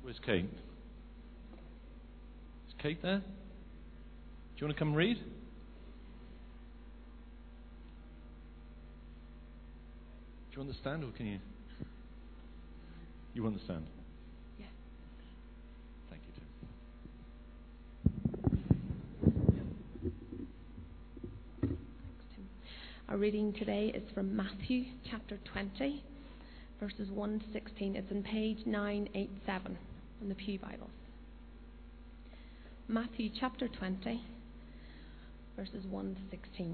Where's Kate? Is Kate there? Do you want to come read? Do you want the stand, or can you? You want the stand? Yeah. Thank you, Tim. Thanks, Tim. Our reading today is from Matthew chapter 20, verses 1 to 16. It's on page 987 in the Pew Bibles. Matthew chapter 20, verses 1 to 16.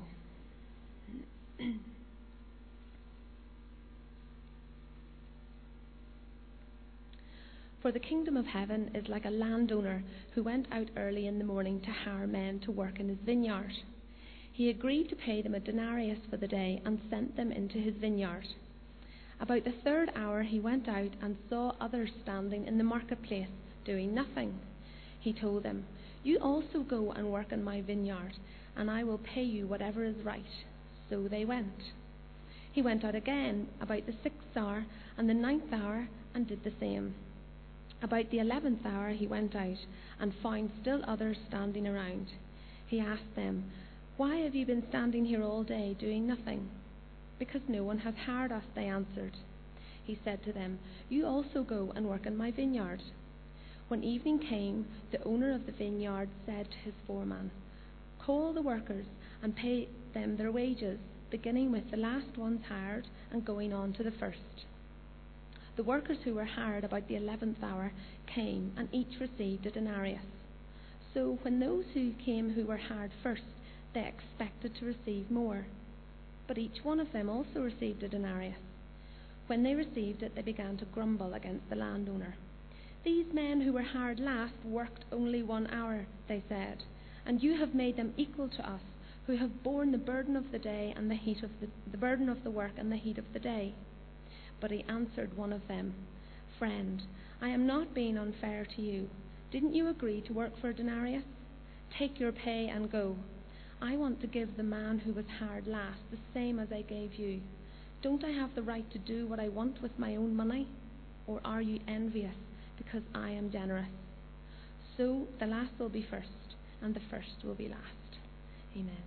For the kingdom of heaven is like a landowner who went out early in the morning to hire men to work in his vineyard. He agreed to pay them a denarius for the day and sent them into his vineyard. About the third hour he went out and saw others standing in the marketplace doing nothing. He told them, "You also go and work in my vineyard, and I will pay you whatever is right." So they went. He went out again about the 6th hour and the 9th hour and did the same. About the 11th hour he went out and found still others standing around. He asked them, "Why have you been standing here all day doing nothing?" "Because no one has hired us," they answered. He said to them, "You also go and work in my vineyard." When evening came, the owner of the vineyard said to his foreman, "Call the workers and pay them their wages, beginning with the last ones hired and going on to the first." The workers who were hired about the 11th hour came, and each received a denarius. So when those who came who were hired first, they expected to receive more. But each one of them also received a denarius. When they received it, they began to grumble against the landowner. "These men who were hired last worked only 1 hour," they said, "and you have made them equal to us, who have borne the burden of the day and the heat of the burden of the work and the heat of the day." But he answered one of them, "Friend, I am not being unfair to you. Didn't you agree to work for a denarius? Take your pay and go. I want to give the man who was hired last the same as I gave you. Don't I have the right to do what I want with my own money? Or are you envious because I am generous?" So the last will be first, and the first will be last. Amen.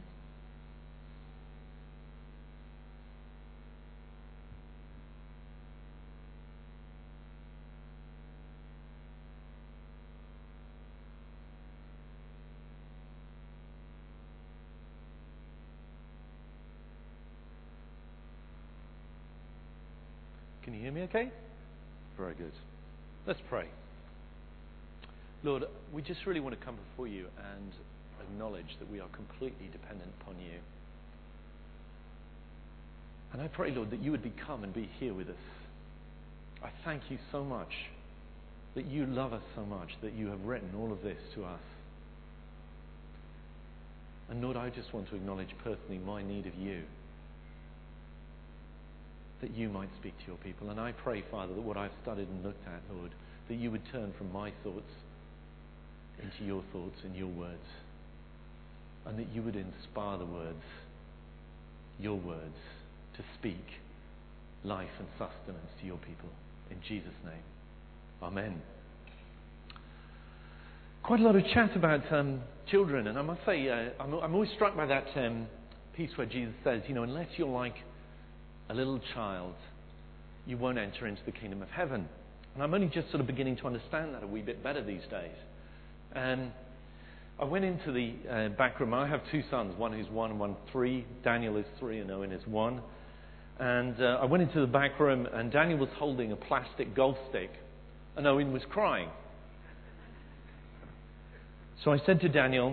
Can you hear me okay? Very good. Let's pray. Lord, we just really want to come before you and acknowledge that we are completely dependent upon you. And I pray, Lord, that you would come and be here with us. I thank you so much that you love us so much that you have written all of this to us. And Lord, I just want to acknowledge personally my need of you, that you might speak to your people. And I pray, Father, that what I've studied and looked at, Lord, that you would turn from my thoughts into your thoughts and your words. And that you would inspire the words, your words, to speak life and sustenance to your people. In Jesus' name. Amen. Quite a lot of chat about children. And I must say, I'm always struck by that piece where Jesus says, unless you're like a little child, you won't enter into the kingdom of heaven. And I'm only just sort of beginning to understand that a wee bit better these days. I went into the back room. I have two sons, one who's 1 and one 3. Daniel is 3 and Owen is 1. And I went into the back room, and Daniel was holding a plastic golf stick, and Owen was crying. So I said to Daniel,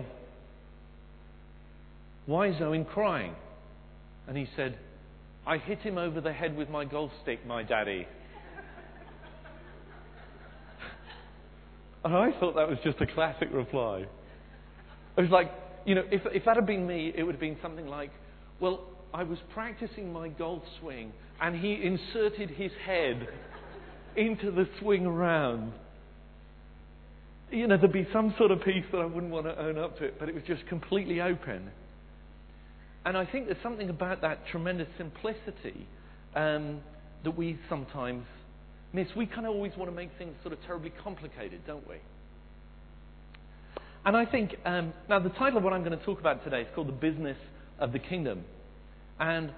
"Why is Owen crying?" And he said, "I hit him over the head with my golf stick, my daddy." And I thought that was just a classic reply. It was like, if that had been me, it would have been something like, "Well, I was practicing my golf swing, and he inserted his head into the swing around." There'd be some sort of piece that I wouldn't want to own up to it, but it was just completely open. And I think there's something about that tremendous simplicity that we sometimes Miss, we kind of always want to make things sort of terribly complicated, don't we? And I think, now the title of what I'm going to talk about today is called The Business of the Kingdom. And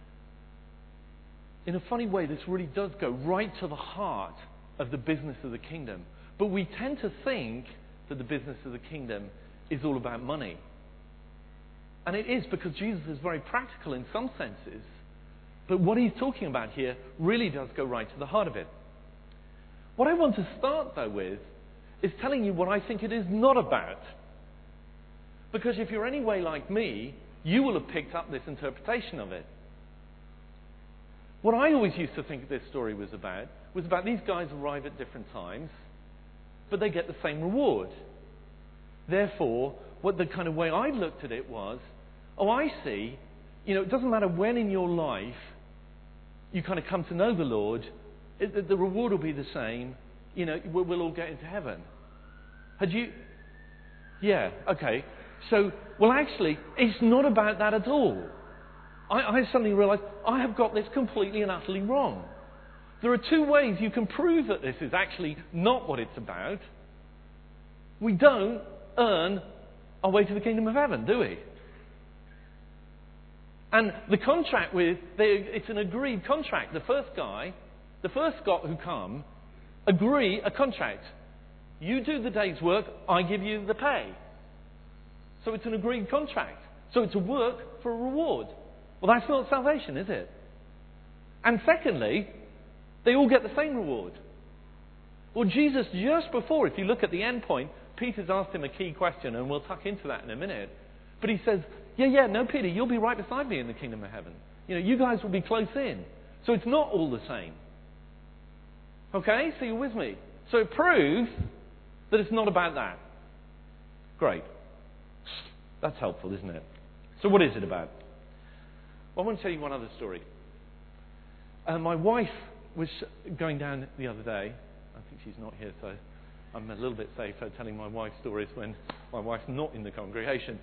in a funny way, this really does go right to the heart of the business of the kingdom. But we tend to think that the business of the kingdom is all about money. And it is, because Jesus is very practical in some senses. But what he's talking about here really does go right to the heart of it. What I want to start, though, with is telling you what I think it is not about. Because if you're any way like me, you will have picked up this interpretation of it. What I always used to think this story was about these guys arrive at different times, but they get the same reward. Therefore, what the kind of way I looked at it was, oh, I see, it doesn't matter when in your life you kind of come to know the Lord, the reward will be the same. We'll all get into heaven. Had you? Yeah, okay. So, well, actually, it's not about that at all. I suddenly realised I have got this completely and utterly wrong. There are two ways you can prove that this is actually not what it's about. We don't earn our way to the kingdom of heaven, do we? And the contract it's an agreed contract. The first lot who come, agree a contract. You do the day's work, I give you the pay. So it's an agreed contract. So it's a work for a reward. Well, that's not salvation, is it? And secondly, they all get the same reward. Well, Jesus, just before, if you look at the end point, Peter's asked him a key question, and we'll tuck into that in a minute. But he says, no, Peter, you'll be right beside me in the kingdom of heaven. You guys will be close in. So it's not all the same. Okay, so you're with me. So it proves that it's not about that. Great. That's helpful, isn't it? So what is it about? Well, I want to tell you one other story. My wife was going down the other day. I think she's not here, so I'm a little bit safer telling my wife's stories when my wife's not in the congregation.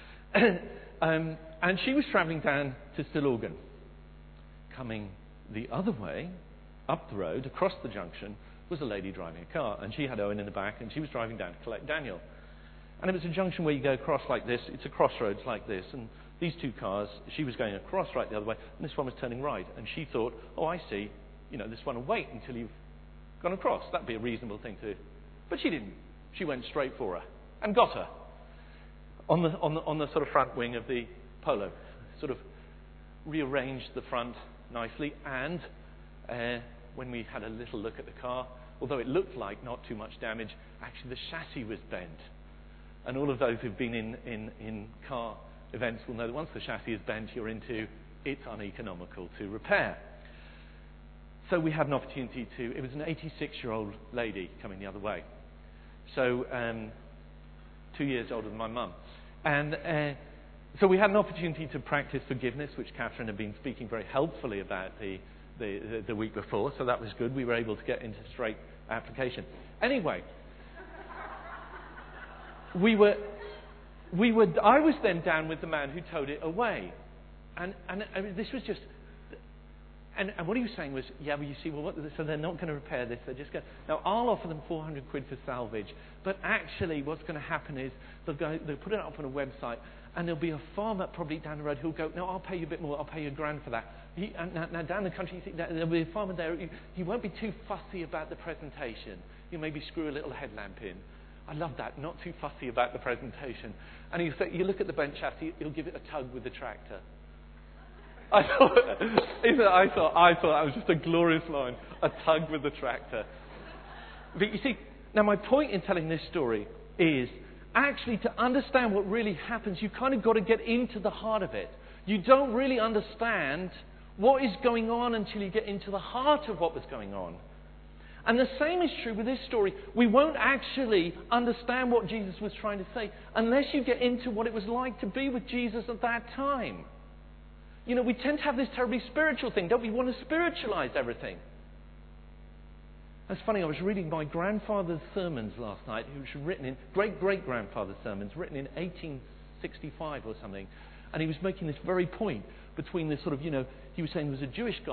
And she was travelling down to Stillorgan. Coming the other way, up the road, across the junction, was a lady driving a car. And she had Owen in the back, and she was driving down to collect Daniel. And it was a junction where you go across like this. It's a crossroads like this. And these two cars, she was going across right the other way, and this one was turning right. And she thought, oh, I see, this one will wait until you've gone across. That'd be a reasonable thing to do. But she didn't. She went straight for her and got her on the sort of front wing of the Polo. Sort of rearranged the front nicely. And when we had a little look at the car, although it looked like not too much damage, actually the chassis was bent. And all of those who've been in car events will know that once the chassis is bent, you're into it's uneconomical to repair. So we had an opportunity it was an 86-year-old lady coming the other way. So 2 years older than my mum. And so we had an opportunity to practice forgiveness, which Catherine had been speaking very helpfully about the week before. So that was good. We were able to get into straight application. Anyway, I was then down with the man who towed it away. And this was just... And what he was saying was, yeah, well, you see, so they're not going to repair this. They're just going. Now, I'll offer them 400 quid for salvage, but actually, what's going to happen is they'll put it up on a website, and there'll be a farmer probably down the road who'll go, no, I'll pay you a bit more. I'll pay you $1,000 for that. Now down the country, you see, there'll be a farmer there. He won't be too fussy about the presentation. You maybe screw a little headlamp in. I love that. Not too fussy about the presentation. And you look at the bent chassis. He'll give it a tug with the tractor. I thought that was just a glorious line. A tug with the tractor. But you see, now my point in telling this story is actually to understand what really happens, you kind of got to get into the heart of it. You don't really understand what is going on until you get into the heart of what was going on. And the same is true with this story. We won't actually understand what Jesus was trying to say unless you get into what it was like to be with Jesus at that time. We tend to have this terribly spiritual thing, don't we? We want to spiritualize everything. That's funny, I was reading my grandfather's sermons last night, which were written in, great-great-grandfather's sermons, written in 1865 or something. And he was making this very point between this sort of, he was saying there was a Jewish guy,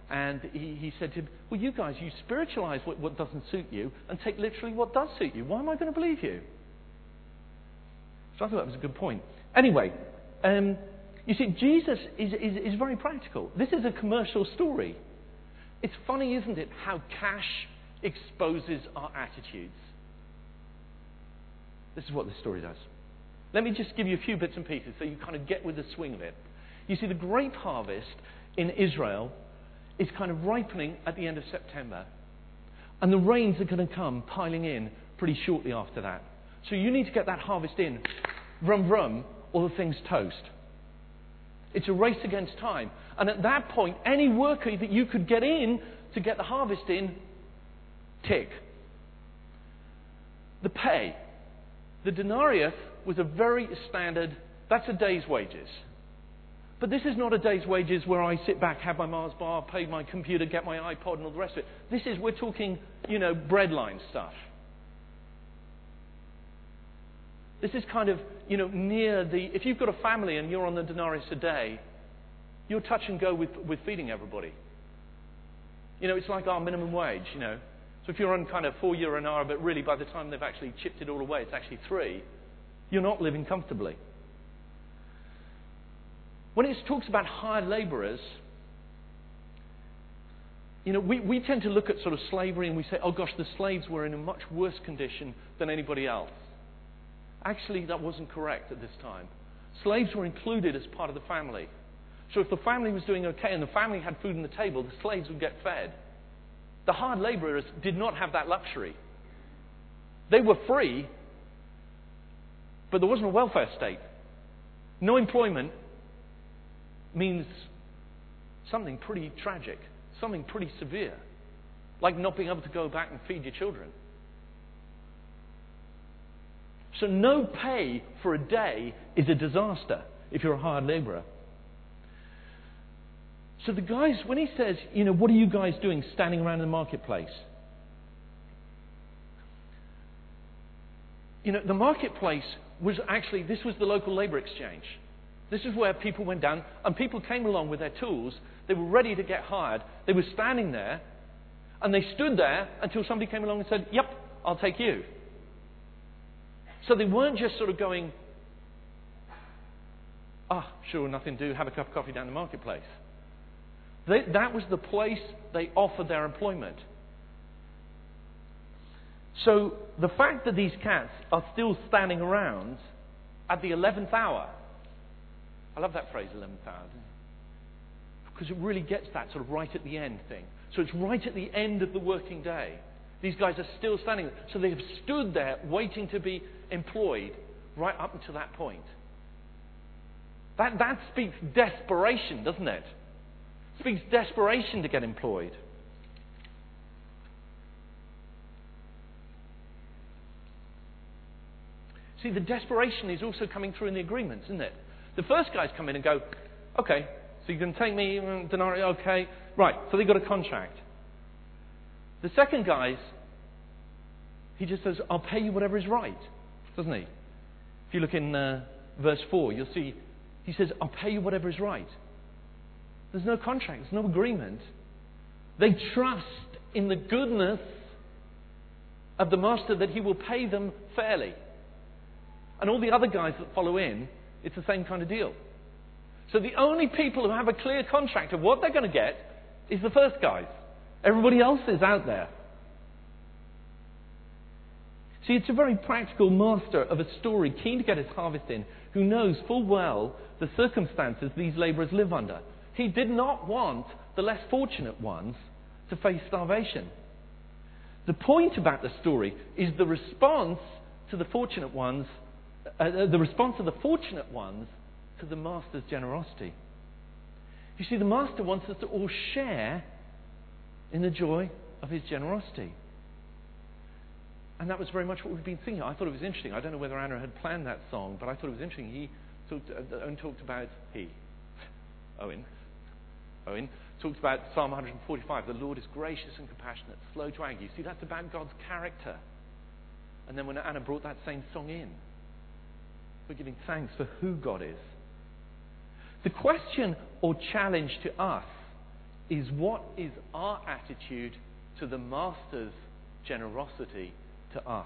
And he said to him, well, you guys, you spiritualize what doesn't suit you and take literally what does suit you. Why am I going to believe you? So I thought that was a good point. Anyway, you see, Jesus is very practical. This is a commercial story. It's funny, isn't it, how cash exposes our attitudes. This is what this story does. Let me just give you a few bits and pieces so you kind of get with the swing of it. You see, the grape harvest in Israel is kind of ripening at the end of September. And the rains are going to come piling in pretty shortly after that. So you need to get that harvest in, vroom vroom, or the thing's toast. It's a race against time. And at that point, any worker that you could get in to get the harvest in, tick. The pay. The denarius was a very standard, that's a day's wages. But this is not a day's wages where I sit back, have my Mars bar, pay my computer, get my iPod and all the rest of it. This is, we're talking, breadline stuff. This is kind of, near the, if you've got a family and you're on the denarius a day, you're touch and go with feeding everybody. It's like our minimum wage, So if you're on kind of €4 an hour, but really by the time they've actually chipped it all away, it's actually 3, you're not living comfortably. When it talks about hired labourers, we tend to look at sort of slavery and we say, oh gosh, the slaves were in a much worse condition than anybody else. Actually, that wasn't correct at this time. Slaves were included as part of the family. So if the family was doing okay and the family had food on the table, the slaves would get fed. The hard labourers did not have that luxury. They were free, but there wasn't a welfare state. No employment means something pretty tragic, something pretty severe, like not being able to go back and feed your children. So no pay for a day is a disaster if you're a hard labourer. So the guys, when he says, what are you guys doing standing around in the marketplace? The marketplace was actually, this was the local labour exchange. This is where people went down and people came along with their tools. They were ready to get hired. They were standing there and they stood there until somebody came along and said, yep, I'll take you. So they weren't just sort of going, sure, nothing to do, have a cup of coffee down the marketplace. That was the place they offered their employment. So the fact that these cats are still standing around at the 11th hour, I love that phrase, 11th hour, because it really gets that sort of right at the end thing. So it's right at the end of the working day. These guys are still standing there. So they have stood there waiting to be employed right up until that point. That speaks desperation, doesn't it? It speaks desperation to get employed. See, the desperation is also coming through in the agreements, isn't it? The first guys come in and go, okay, so you can take me, denarii, okay. Right, so they got a contract. The second guys, he just says, I'll pay you whatever is right, doesn't he? If you look in verse 4, you'll see, he says, I'll pay you whatever is right. There's no contract, there's no agreement. They trust in the goodness of the master that he will pay them fairly. And all the other guys that follow in, it's the same kind of deal. So the only people who have a clear contract of what they're going to get is the first guys. Everybody else is out there. See, it's a very practical master of a story, keen to get his harvest in, who knows full well the circumstances these labourers live under. He did not want the less fortunate ones to face starvation. The point about the story is the response to the fortunate ones, the response of the fortunate ones to the master's generosity. You see, the master wants us to all share in the joy of his generosity. And that was very much what we've been singing. I thought it was interesting. I don't know whether Anna had planned that song, but I thought it was interesting. Owen talked about Psalm 145. The Lord is gracious and compassionate, slow to anger. You see, that's about God's character. And then when Anna brought that same song in, we're giving thanks for who God is. The question or challenge to us is what is our attitude to the Master's generosity to us.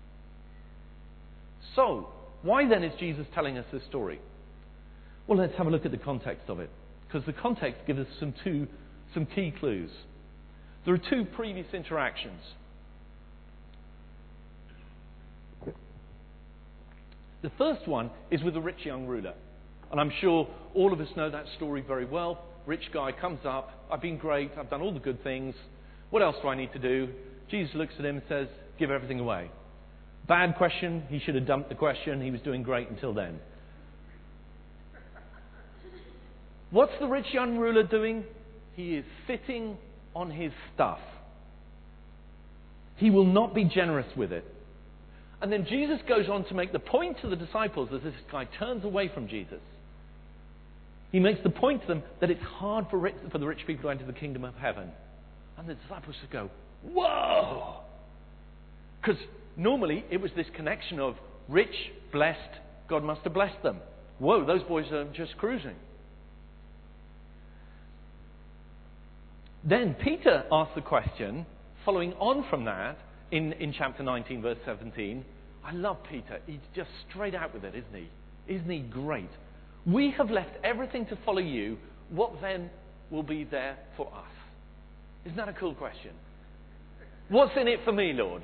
So, why then is Jesus telling us this story? Well, let's have a look at the context of it, because the context gives us some key clues. There are two previous interactions. The first one is with the rich young ruler. And I'm sure all of us know that story very well. Rich guy comes up, I've been great, I've done all the good things. What else do I need to do? Jesus looks at him and says, give everything away. Bad question, he should have dumped the question, he was doing great until then. What's the rich young ruler doing? He is sitting on his stuff. He will not be generous with it. And then Jesus goes on to make the point to the disciples as this guy turns away from Jesus. He makes the point to them that it's hard for the rich people to enter the kingdom of heaven. And the disciples just go, whoa! Because normally it was this connection of rich, blessed, God must have blessed them. Whoa, those boys are just cruising. Then Peter asks the question, following on from that, in chapter 19, verse 17. I love Peter. He's just straight out with it, isn't he? Isn't he great? We have left everything to follow you. What then will be there for us? Isn't that a cool question? What's in it for me, Lord?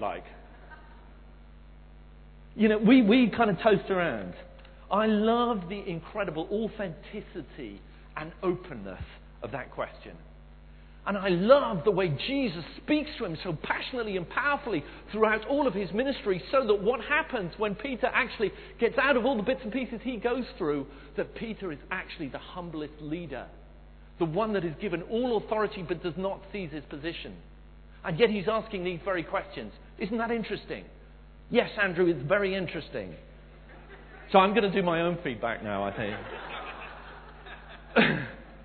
We kind of toast around. I love the incredible authenticity and openness of that question. And I love the way Jesus speaks to him so passionately and powerfully throughout all of his ministry, so that what happens when Peter actually gets out of all the bits and pieces he goes through, that Peter is actually the humblest leader. The one that is given all authority but does not seize his position. And yet he's asking these very questions. Isn't that interesting? Yes, Andrew, it's very interesting. So I'm going to do my own feedback now, I think.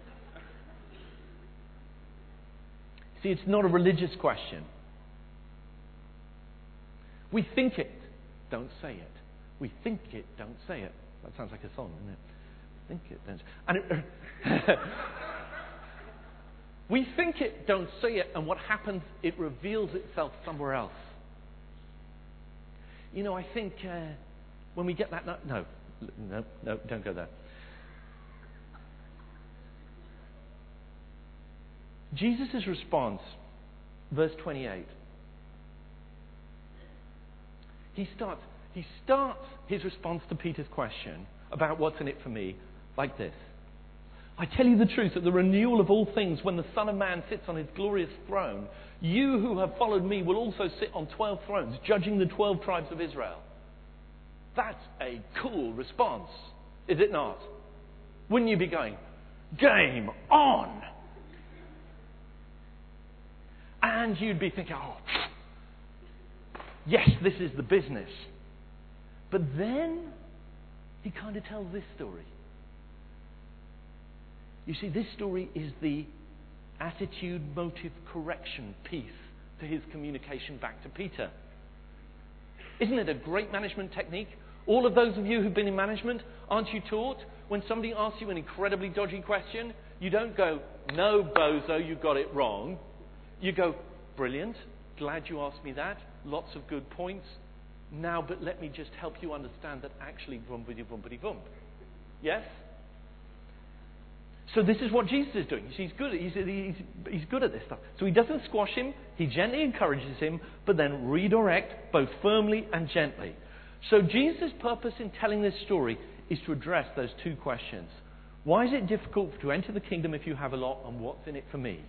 See, it's not a religious question. We think it, don't say it. We think it, don't say it. That sounds like a song, doesn't it? Think it, don't. We think it, don't say it, and what happens, it reveals itself somewhere else. I think when we get that... No, don't go there. Jesus' response, verse 28. He starts his response to Peter's question about what's in it for me like this. I tell you the truth, at the renewal of all things, when the Son of Man sits on his glorious throne, you who have followed me will also sit on 12 thrones, judging the 12 tribes of Israel. That's a cool response, is it not? Wouldn't you be going, game on? And you'd be thinking, oh, yes, this is the business. But then he kind of tells this story. You see, this story is the attitude, motive, correction piece to his communication back to Peter. Isn't it a great management technique? All of those of you who've been in management, aren't you taught when somebody asks you an incredibly dodgy question, you don't go, no, bozo, you got it wrong. You go, brilliant, glad you asked me that, lots of good points. Now, but let me just help you understand that actually, vumpity-vumpity-vump. Yes? So this is what Jesus is doing. He's good at this stuff. So he doesn't squash him, he gently encourages him, but then redirect both firmly and gently. So Jesus' purpose in telling this story is to address those two questions. Why is it difficult to enter the kingdom if you have a lot, and what's in it for me?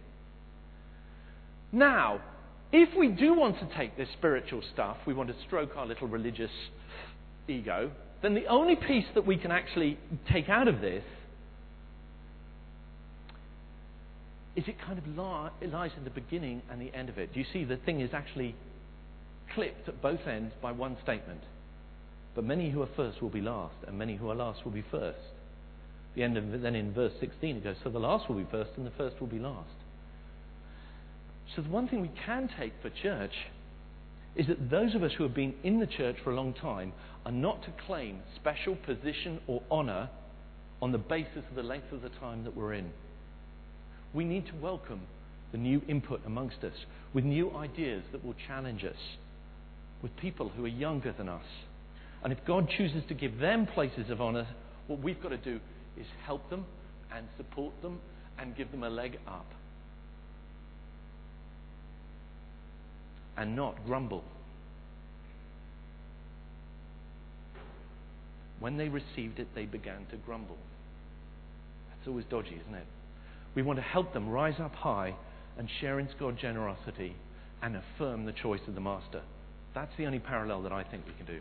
Now, if we do want to take this spiritual stuff, we want to stroke our little religious ego, then the only piece that we can actually take out of this is it kind of lies in the beginning and the end of it. Do you see the thing is actually clipped at both ends by one statement? But many who are first will be last, and many who are last will be first. The end of it, then in verse 16 it goes, so the last will be first and the first will be last. So the one thing we can take for church is that those of us who have been in the church for a long time are not to claim special position or honour on the basis of the length of the time that we're in. We need to welcome the new input amongst us with new ideas that will challenge us, with people who are younger than us. And if God chooses to give them places of honour, what we've got to do is help them and support them and give them a leg up. And not grumble. When they received it, they began to grumble. That's always dodgy, isn't it? We want to help them rise up high and share in God's generosity and affirm the choice of the master. That's the only parallel that I think we can do.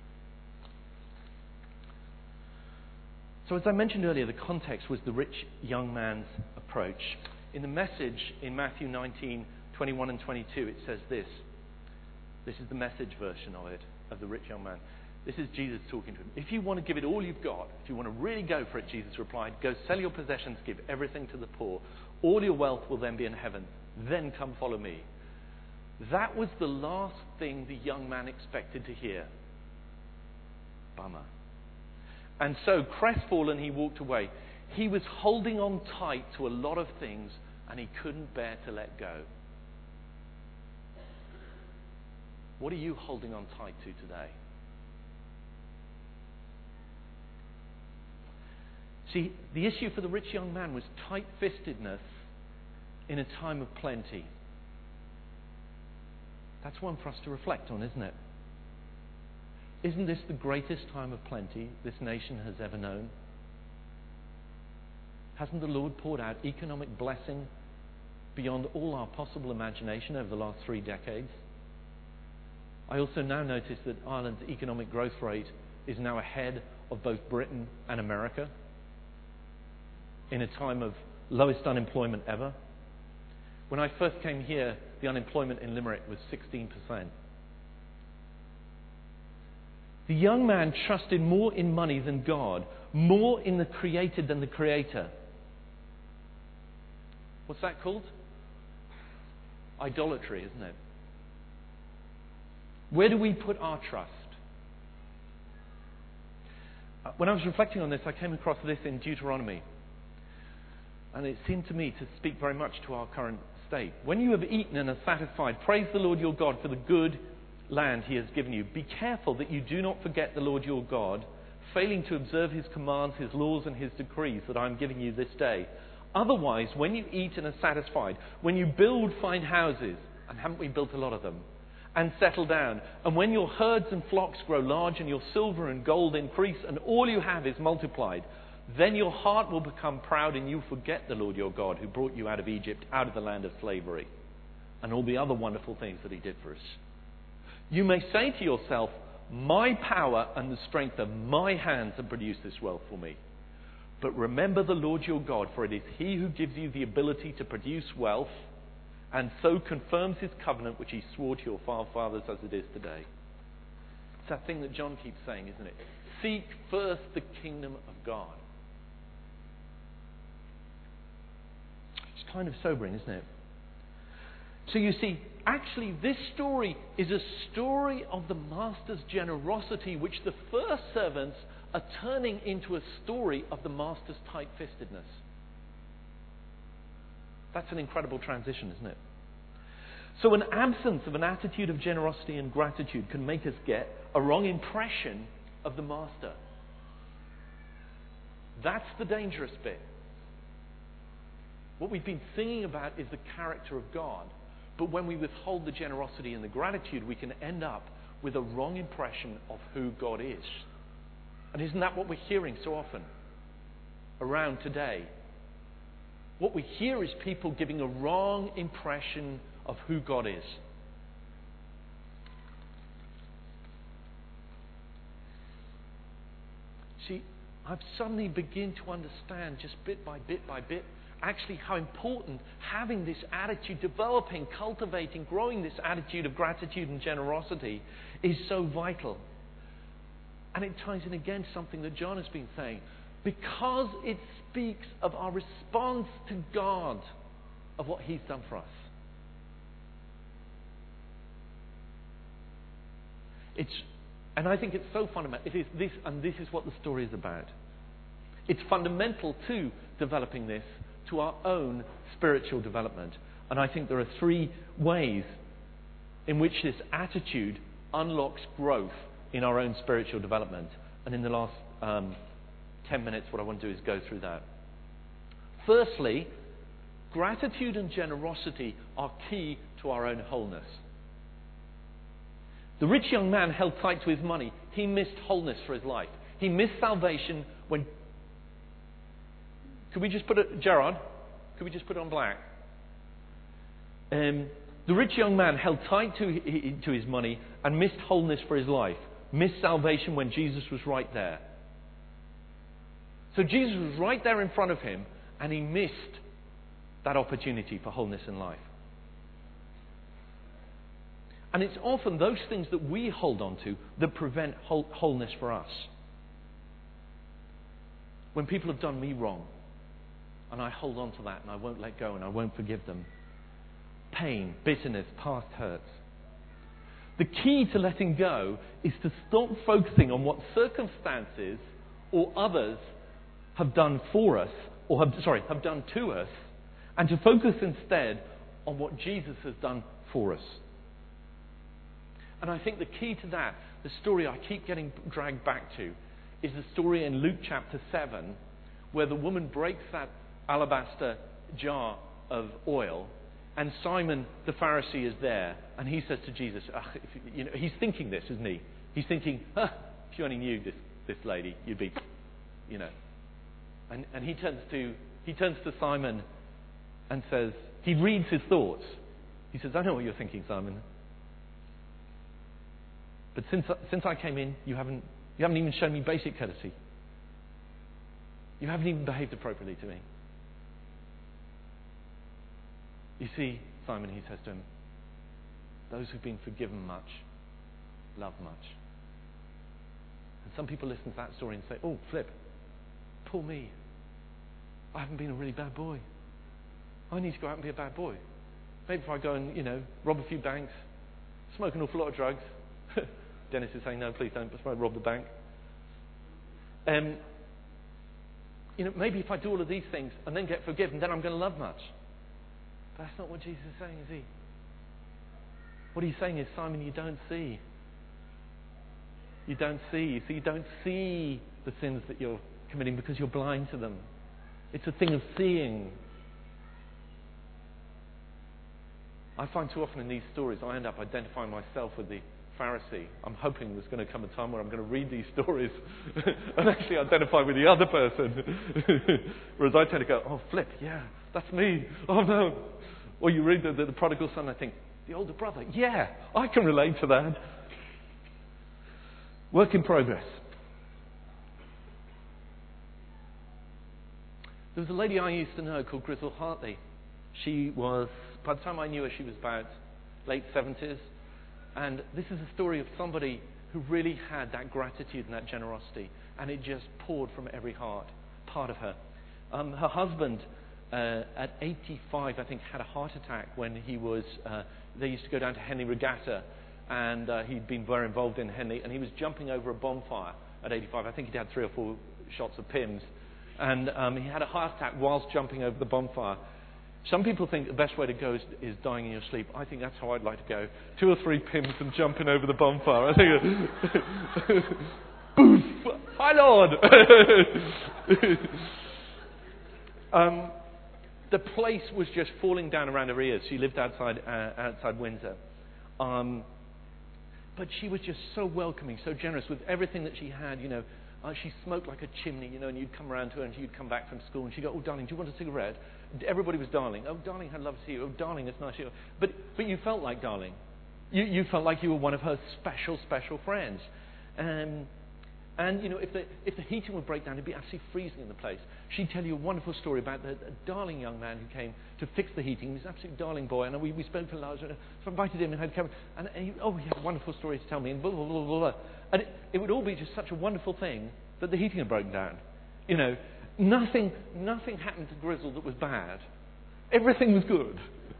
So as I mentioned earlier, the context was the rich young man's approach. In the Message in Matthew 19, 21 and 22, it says this. This is the Message version of it, of the rich young man. This is Jesus talking to him. If you want to give it all you've got, if you want to really go for it, Jesus replied, go sell your possessions, give everything to the poor. All your wealth will then be in heaven. Then come follow me. That was the last thing the young man expected to hear. Bummer. And so, crestfallen, he walked away. He was holding on tight to a lot of things, and he couldn't bear to let go. What are you holding on tight to today? See, the issue for the rich young man was tight-fistedness in a time of plenty. That's one for us to reflect on, isn't it? Isn't this the greatest time of plenty this nation has ever known? Hasn't the Lord poured out economic blessing beyond all our possible imagination over the last 3 decades? I also now notice that Ireland's economic growth rate is now ahead of both Britain and America in a time of lowest unemployment ever. When I first came here, the unemployment in Limerick was 16%. The young man trusted more in money than God, more in the created than the creator. What's that called? Idolatry, isn't it? Where do we put our trust? When I was reflecting on this, I came across this in Deuteronomy. And it seemed to me to speak very much to our current state. When you have eaten and are satisfied, praise the Lord your God for the good land he has given you. Be careful that you do not forget the Lord your God, failing to observe his commands, his laws and his decrees that I am giving you this day. Otherwise, when you eat and are satisfied, when you build fine houses, and haven't we built a lot of them, and settle down, and when your herds and flocks grow large and your silver and gold increase and all you have is multiplied, then your heart will become proud and you forget the Lord your God who brought you out of Egypt, out of the land of slavery, and all the other wonderful things that he did for us. You may say to yourself, my power and the strength of my hands have produced this wealth for me. But remember the Lord your God, for it is he who gives you the ability to produce wealth and so confirms his covenant which he swore to your forefathers as it is today. It's that thing that John keeps saying, isn't it? Seek first the kingdom of God. It's kind of sobering, isn't it? So you see, actually this story is a story of the master's generosity, which the first servants are turning into a story of the master's tight-fistedness. That's an incredible transition, isn't it? So an absence of an attitude of generosity and gratitude can make us get a wrong impression of the master. That's the dangerous bit. What we've been singing about is the character of God. But when we withhold the generosity and the gratitude, we can end up with a wrong impression of who God is. And isn't that what we're hearing so often around today? What we hear is people giving a wrong impression of who God is. See, I've suddenly begun to understand just bit by bit by bit actually how important having this attitude, developing, cultivating, growing this attitude of gratitude and generosity is so vital. And it ties in again something that John has been saying. Because it speaks of our response to God, of what he's done for us. And I think it's so fundamental. It is this, and this is what the story is about. It's fundamental to developing this, to our own spiritual development. And I think there are 3 ways in which this attitude unlocks growth in our own spiritual development. And in the last 10 minutes, what I want to do is go through that. Firstly, gratitude and generosity are key to our own wholeness. The rich young man held tight to his money. He missed wholeness for his life. He missed salvation when... Could we just put it... Gerard, could we just put it on black? The rich young man held tight to his money and missed wholeness for his life. Missed salvation when Jesus was right there. So Jesus was right there in front of him, and he missed that opportunity for wholeness in life. And it's often those things that we hold on to that prevent wholeness for us. When people have done me wrong, and I hold on to that, and I won't let go, and I won't forgive them. Pain, bitterness, past hurts. The key to letting go is to stop focusing on what circumstances or others have done for us, or have done to us, and to focus instead on what Jesus has done for us. And I think the key to that, the story I keep getting dragged back to, is the story in Luke chapter 7, where the woman breaks that alabaster jar of oil, and Simon the Pharisee is there, and he says to Jesus, he's thinking this, isn't he? He's thinking, if you only knew this lady, you'd be, And he turns to Simon and says, he reads his thoughts. He says, I know what you're thinking, Simon. But since I came in, you haven't even shown me basic courtesy. You haven't even behaved appropriately to me. You see, Simon, he says to him, those who've been forgiven much, love much. And some people listen to that story and say, oh, flip, poor me. I haven't been a really bad boy. I need to go out and be a bad boy. Maybe if I go and, rob a few banks, smoke an awful lot of drugs. Dennis is saying, no, please don't rob the bank. Maybe if I do all of these things and then get forgiven, then I'm going to love much. But that's not what Jesus is saying, is he? What he's saying is, Simon, you don't see. You don't see. You see, you don't see the sins that you're committing because you're blind to them. It's a thing of seeing. I find too often in these stories I end up identifying myself with the Pharisee. I'm hoping there's going to come a time where I'm going to read these stories and actually identify with the other person. Whereas I tend to go, oh, flip, yeah, that's me. Oh, no. Or you read the prodigal son and I think, the older brother, yeah, I can relate to that. Work in progress. There was a lady I used to know called Grizzle Hartley. She was, by the time I knew her, she was about late 70s. And this is a story of somebody who really had that gratitude and that generosity. And it just poured from every part of her. Her husband, at 85, I think, had a heart attack when he was... they used to go down to Henley Regatta. And he'd been very involved in Henley. And he was jumping over a bonfire at 85. I think he'd had 3 or 4 shots of Pimm's. And he had a heart attack whilst jumping over the bonfire. Some people think the best way to go is dying in your sleep. I think that's how I'd like to go. 2 or 3 Pimm's and jumping over the bonfire. I think, boof! Hi, Lord! The place was just falling down around her ears. She lived outside Windsor. But she was just so welcoming, so generous with everything that she had, she smoked like a chimney, and you'd come around to her and you'd come back from school and she'd go, oh, darling, do you want a cigarette? Everybody was darling. Oh, darling, I'd love to see you. Oh, darling, it's nice to see you. But you felt like darling. You felt like you were one of her special friends. And if the heating would break down, it'd be absolutely freezing in the place. She'd tell you a wonderful story about a darling young man who came to fix the heating. He was an absolute darling boy, and we spoke for hours. So I invited him and had come, and he had a wonderful story to tell me, and blah blah blah blah. And it would all be just such a wonderful thing that the heating had broken down. Nothing happened to Grizzle that was bad. Everything was good.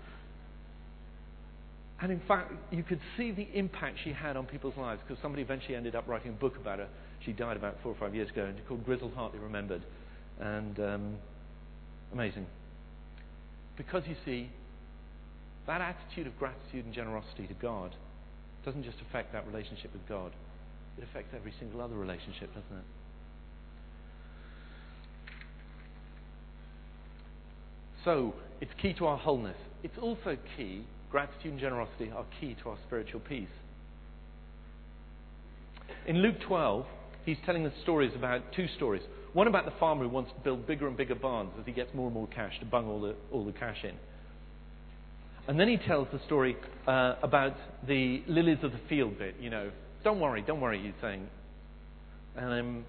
And in fact, you could see the impact she had on people's lives, because somebody eventually ended up writing a book about her. She died about 4 or 5 years ago, and it's called Grizzle Hartley Remembered. And amazing. Because you see, that attitude of gratitude and generosity to God doesn't just affect that relationship with God, it affects every single other relationship, doesn't it? So, it's key to our wholeness. It's also key, gratitude and generosity are key to our spiritual peace. In Luke 12, he's telling us stories about two stories. One about the farmer who wants to build bigger and bigger barns as he gets more and more cash to bung all the cash in. And then he tells the story about the lilies of the field bit, you know. Don't worry, he's saying. And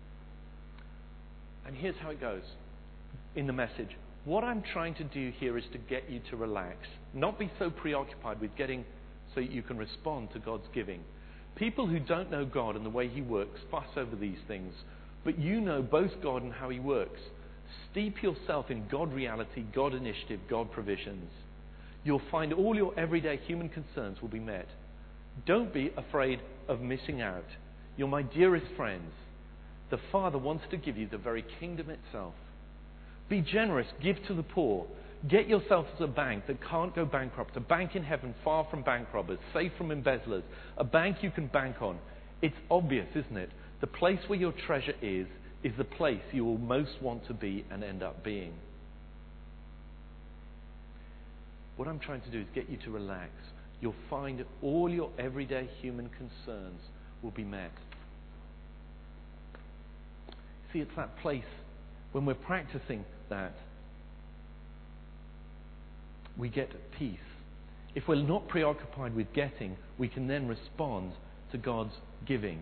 here's how it goes in the message. What I'm trying to do here is to get you to relax. Not be so preoccupied with getting so you can respond to God's giving. People who don't know God and the way He works fuss over these things. But you know both God and how He works. Steep yourself in God reality, God initiative, God provisions. You'll find all your everyday human concerns will be met. Don't be afraid of missing out. You're my dearest friends. The Father wants to give you the very kingdom itself. Be generous, give to the poor. Get yourself as a bank that can't go bankrupt, a bank in heaven far from bank robbers, safe from embezzlers, a bank you can bank on. It's obvious, isn't it? The place where your treasure is the place you will most want to be and end up being. What I'm trying to do is get you to relax. You'll find all your everyday human concerns will be met. See, it's that place when we're practicing that we get peace. If we're not preoccupied with getting, we can then respond to God's giving.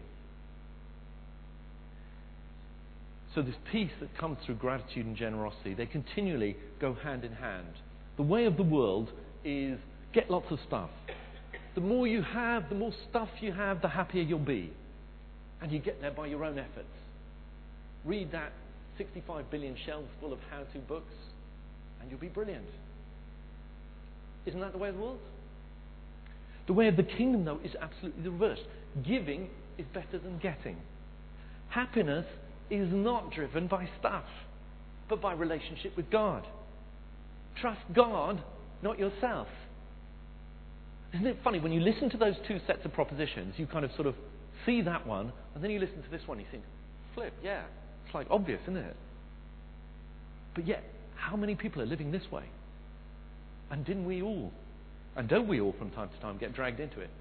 So this peace that comes through gratitude and generosity, they continually go hand in hand. The way of the world is get lots of stuff. The more you have, the more stuff you have, the happier you'll be. And you get there by your own efforts. Read that 65 billion shelves full of how-to books, and you'll be brilliant. Isn't that the way of the world? The way of the kingdom, though, is absolutely the reverse. Giving is better than getting. Happiness is not driven by stuff, but by relationship with God. Trust God, not yourself. Isn't it funny, when you listen to those two sets of propositions, you kind of sort of see that one, and then you listen to this one, you think, flip, yeah. It's like obvious, isn't it? But yet, how many people are living this way? And didn't we all? And don't we all from time to time get dragged into it?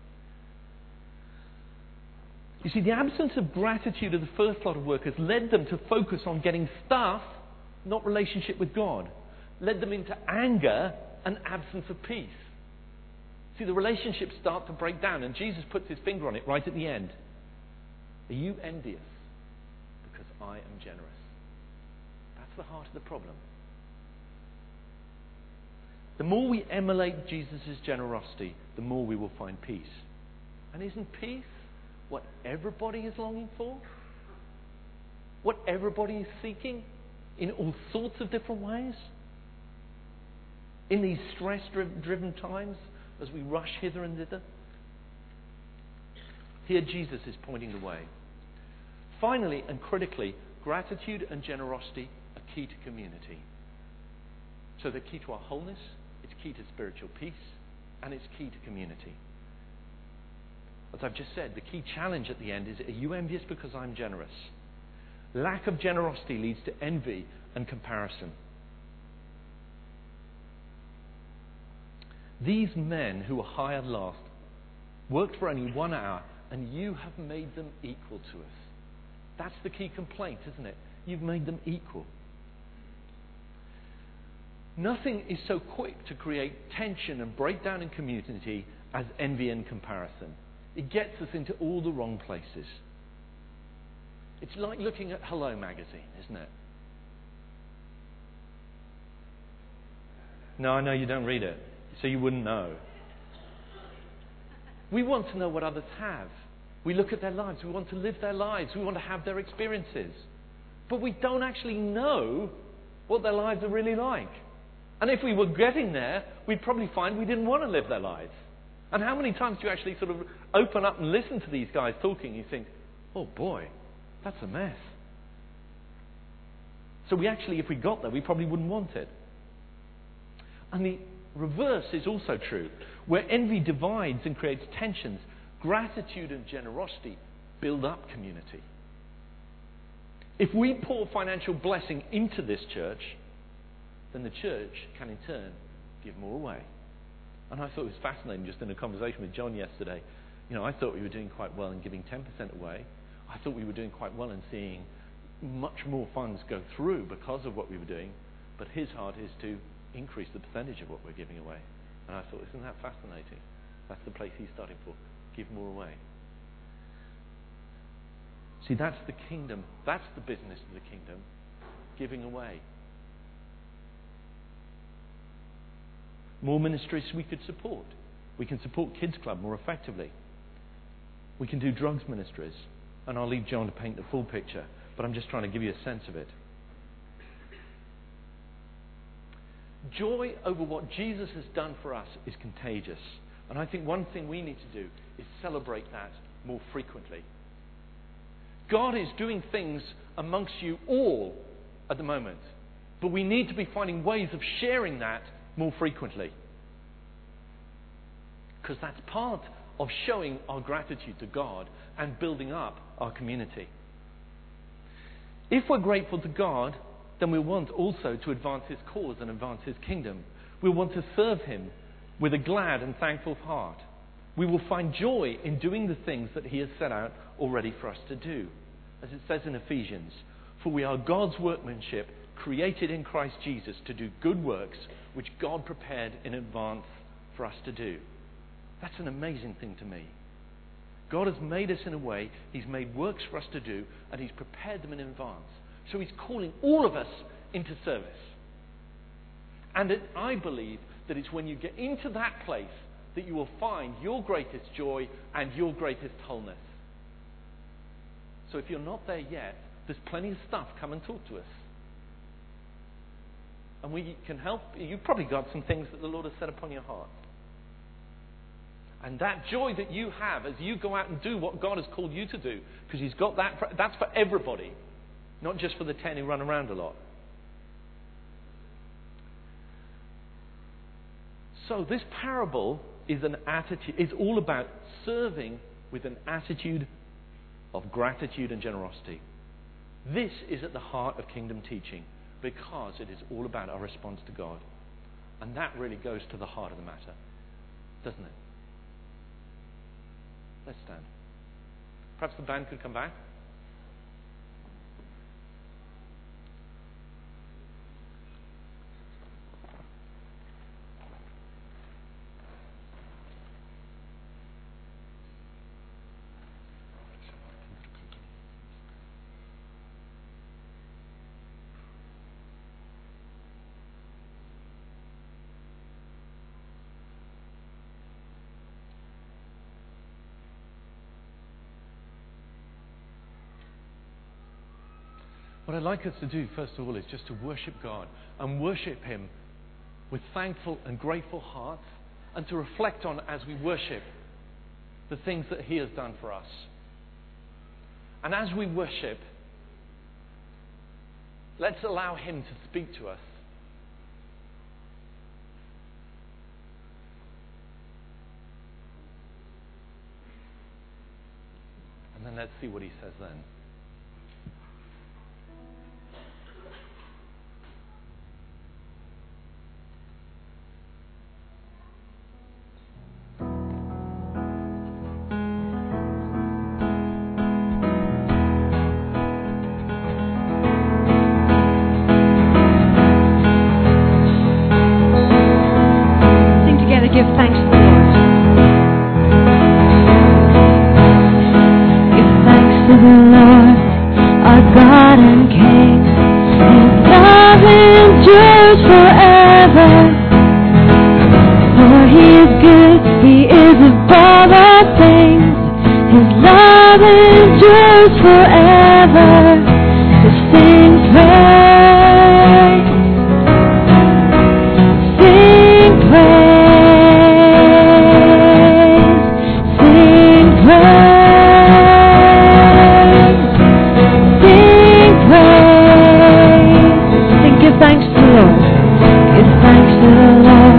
You see, the absence of gratitude of the first lot of workers led them to focus on getting stuff, not relationship with God. Led them into anger and absence of peace. See, the relationships start to break down, and Jesus puts his finger on it right at the end. Are you envious? Because I am generous. That's the heart of the problem. The more we emulate Jesus' generosity, the more we will find peace. And isn't peace what everybody is longing for? What everybody is seeking in all sorts of different ways? In these stress-driven times as we rush hither and thither? Here Jesus is pointing the way. Finally and critically, gratitude and generosity are key to community. So they're key to our wholeness, it's key to spiritual peace, and it's key to community. As I've just said, the key challenge at the end is, are you envious because I'm generous? Lack of generosity leads to envy and comparison. These men who were hired last worked for only 1 hour, and you have made them equal to us. That's the key complaint, isn't it? You've made them equal. Nothing is so quick to create tension and breakdown in community as envy and comparison. It gets us into all the wrong places. It's like looking at Hello magazine, isn't it? No, I know you don't read it, so you wouldn't know. We want to know what others have. We look at their lives. We want to live their lives. We want to have their experiences. But we don't actually know what their lives are really like. And if we were getting there, we'd probably find we didn't want to live their lives. And how many times do you actually sort of open up and listen to these guys talking and you think, oh boy, that's a mess. So we actually, if we got there, we probably wouldn't want it. And the reverse is also true. Where envy divides and creates tensions, gratitude and generosity build up community. If we pour financial blessing into this church, then the church can in turn give more away. And I thought it was fascinating, just in a conversation with John yesterday. I thought we were doing quite well in giving 10% away. I thought we were doing quite well in seeing much more funds go through because of what we were doing. But his heart is to increase the percentage of what we're giving away. And I thought, isn't that fascinating? That's the place he's starting for. Give more away. See, that's the kingdom. That's the business of the kingdom. Giving away. More ministries we could support. We can support Kids Club more effectively. We can do drugs ministries. And I'll leave John to paint the full picture. But I'm just trying to give you a sense of it. Joy over what Jesus has done for us is contagious. And I think one thing we need to do is celebrate that more frequently. God is doing things amongst you all at the moment. But we need to be finding ways of sharing that more frequently. Because that's part of showing our gratitude to God and building up our community. If we're grateful to God, then we want also to advance His cause and advance His kingdom. We want to serve Him with a glad and thankful heart. We will find joy in doing the things that He has set out already for us to do. As it says in Ephesians, for we are God's workmanship, created in Christ Jesus to do good works, which God prepared in advance for us to do. That's an amazing thing to me. God has made us in a way, He's made works for us to do, and He's prepared them in advance. So He's calling all of us into service. And I believe that it's when you get into that place that you will find your greatest joy and your greatest wholeness. So if you're not there yet, there's plenty of stuff. Come and talk to us. And we can help. You've probably got some things that the Lord has set upon your heart. And that joy that you have as you go out and do what God has called you to do, because He's got that's for everybody, not just for the 10 who run around a lot. So this parable is an attitude. It's all about serving with an attitude of gratitude and generosity. This is at the heart of kingdom teaching because it is all about our response to God. And that really goes to the heart of the matter, doesn't it? Let's stand. Perhaps the band could come back. What I'd like us to do, first of all, is just to worship God and worship Him with thankful and grateful hearts, and to reflect on, as we worship, the things that He has done for us. And as we worship, let's allow Him to speak to us. And then let's see what He says then. Give thanks to the Lord. Give thanks to the Lord, our God and King. His love endures forever. For He is good, He is above all things. His love endures forever. To sing praise, sing praise. Thanks to the Lord. Give thanks to the Lord.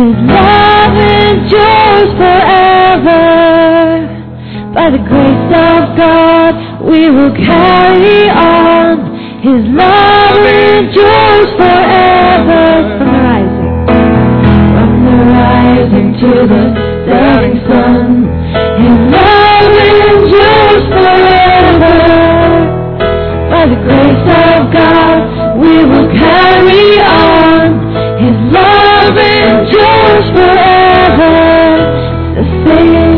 His love endures forever. By the grace of God, we will carry on. His love endures forever. From the rising to the setting sun, His love endures forever. By the grace of God, we will carry on. His love endures forever. The same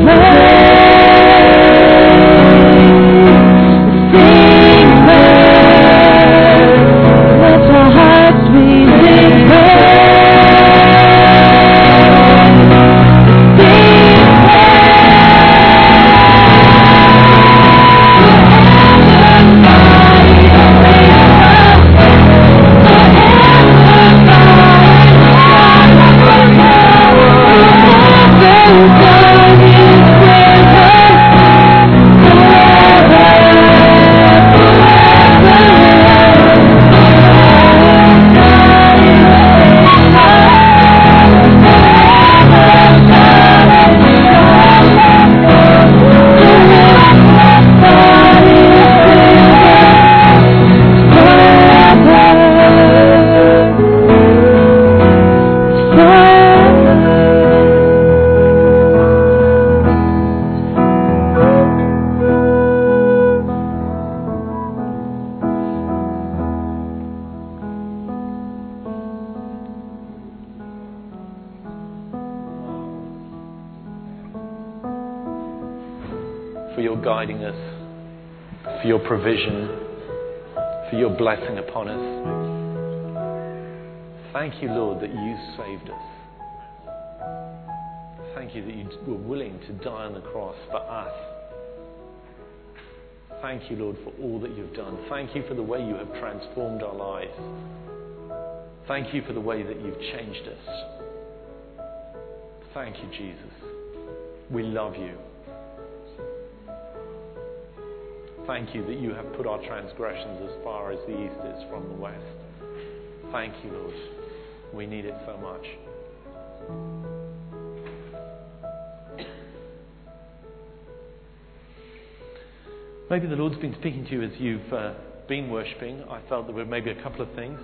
for your guiding us, for your provision, for your blessing upon us. Thank you, Lord, that you saved us. Thank you that you were willing to die on the cross for us. Thank you, Lord, for all that you've done. Thank you for the way you have transformed our lives. Thank you for the way that you've changed us. Thank you, Jesus. We love you. Thank you that you have put our transgressions as far as the east is from the west. Thank you, Lord. We need it so much. Maybe the Lord's been speaking to you as you've been worshipping. I felt there were maybe a couple of things.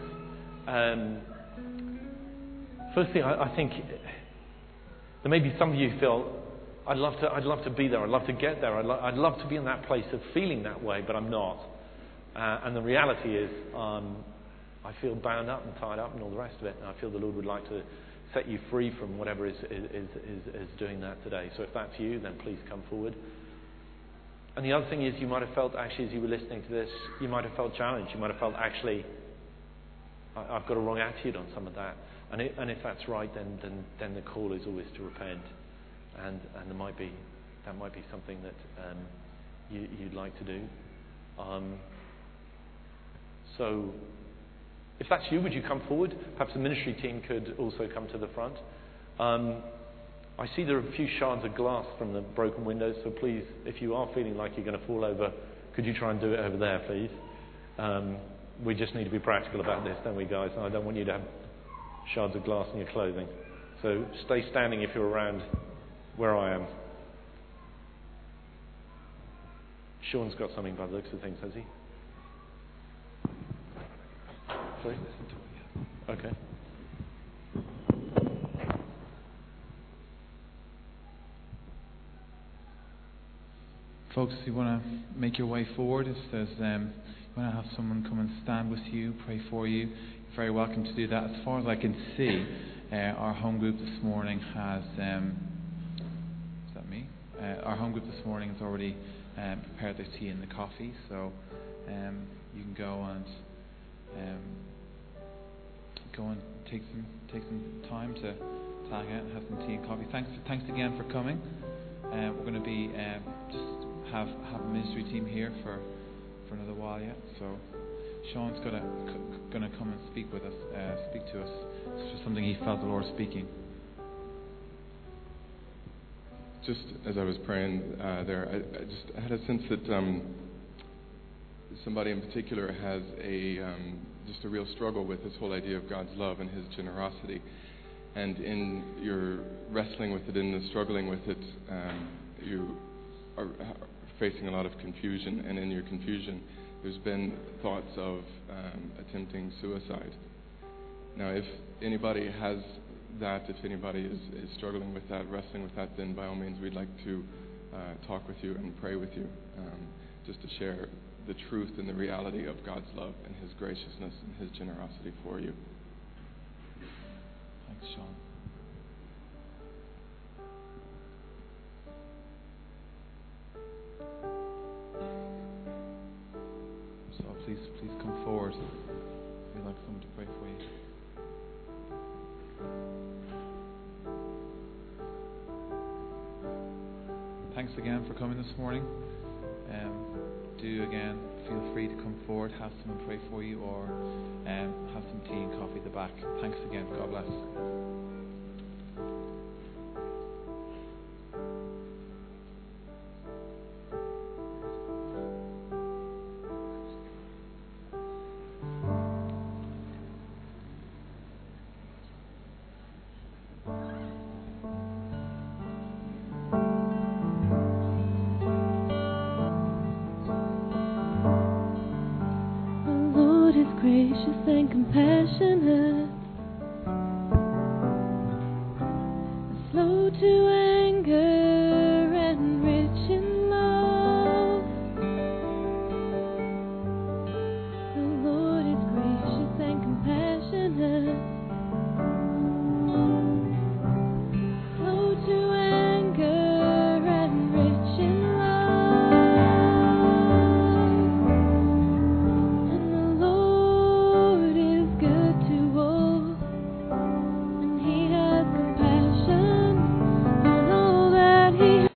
Firstly, I think there may be some of you feel, I'd love to be there. I'd love to get there. I'd love to be in that place of feeling that way, but I'm not. And the reality is, I feel bound up and tied up and all the rest of it. And I feel the Lord would like to set you free from whatever is doing that today. So if that's you, then please come forward. And the other thing is, you might have felt actually, as you were listening to this, you might have felt challenged. You might have felt actually, I've got a wrong attitude on some of that. And if that's right, then the call is always to repent. And that might be something that you'd like to do. So if that's you, would you come forward? Perhaps the ministry team could also come to the front. I see there are a few shards of glass from the broken windows, so please, if you are feeling like you're going to fall over, could you try and do it over there, please? We just need to be practical about this, don't we, guys? I don't want you to have shards of glass in your clothing. So stay standing if you're around where I am. Sean's got something by the looks of things, has he? Sorry? Okay. Folks, if you want to make your way forward, if there's you want to have someone come and stand with you, pray for you, you're very welcome to do that. As far as I can see, our home group this morning has is that me? Our home group this morning has already prepared their tea and the coffee, so you can go and take some time to hang out and have some tea and coffee. Thanks again for coming. We're going to be just have a ministry team here for another while yet. So Sean's going to come and speak to us. It's just something he felt the Lord speaking. Just as I was praying there, I had a sense that somebody in particular has just a real struggle with this whole idea of God's love and His generosity. And in your wrestling with it, in the struggling with it, you are facing a lot of confusion, and in your confusion there's been thoughts of attempting suicide. Now, if anybody has that, if anybody is struggling with that, wrestling with that, then by all means we'd like to talk with you and pray with you, just to share the truth and the reality of God's love and His graciousness and His generosity for you. Thanks, Sean. So please come forward. We'd like someone to pray for you. Thanks again for coming this morning. Do again feel free to come forward, have someone pray for you, or have some tea and coffee at the back. Thanks again. God bless. Gracious and compassionate.